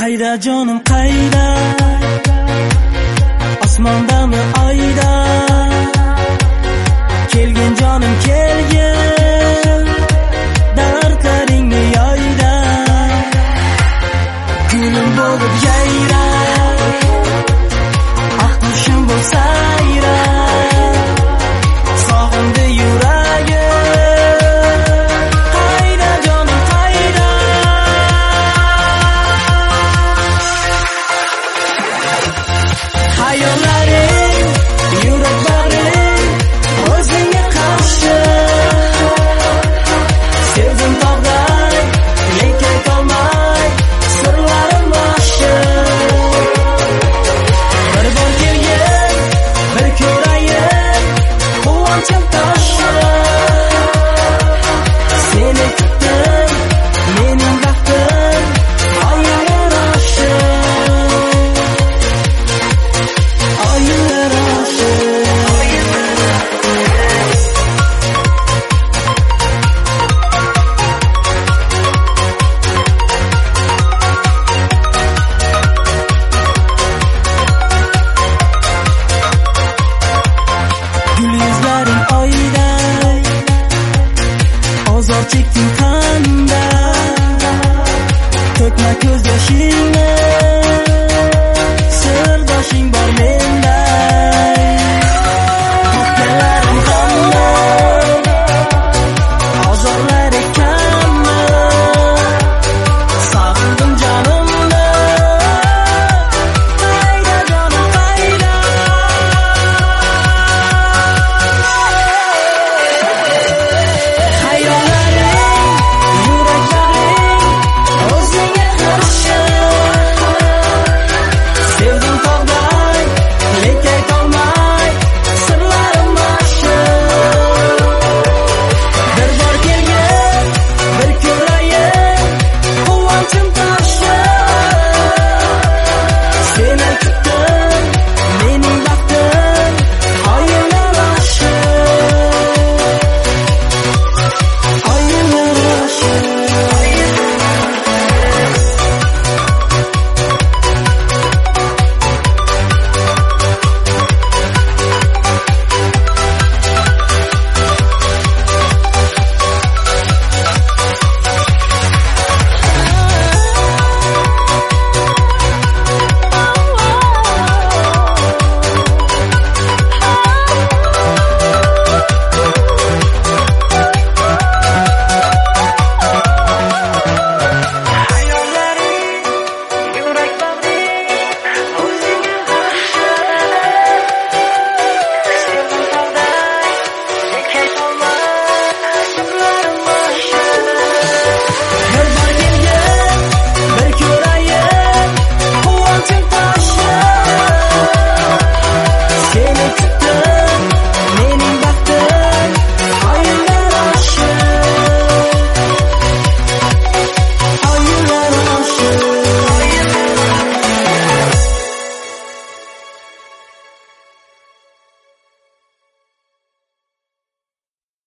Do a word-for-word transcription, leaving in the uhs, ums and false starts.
Qayda jonim qayda, osmondami oyda, kelgin jonim kelgin, dardlaringni yoyda, gulim bo'lib yayra, oq qushim bo'lsa ayra, sog'indi yuragim. Qayda jonim qayda, hayollaring, yurak bag'ring o'zingga qarshi, sevdim tog'day, lekin tolmay sirlarim boshi. Bir bor kelgin, bir ko'rayin quvonchim toshi, seni kutdim, mening baxtim oylar oshi, oylar oshi. Gul yuzlaring oyday, ozor chekding qanday, to'kma ko'z yoshingni, sirdoshing bor menday. Topganlar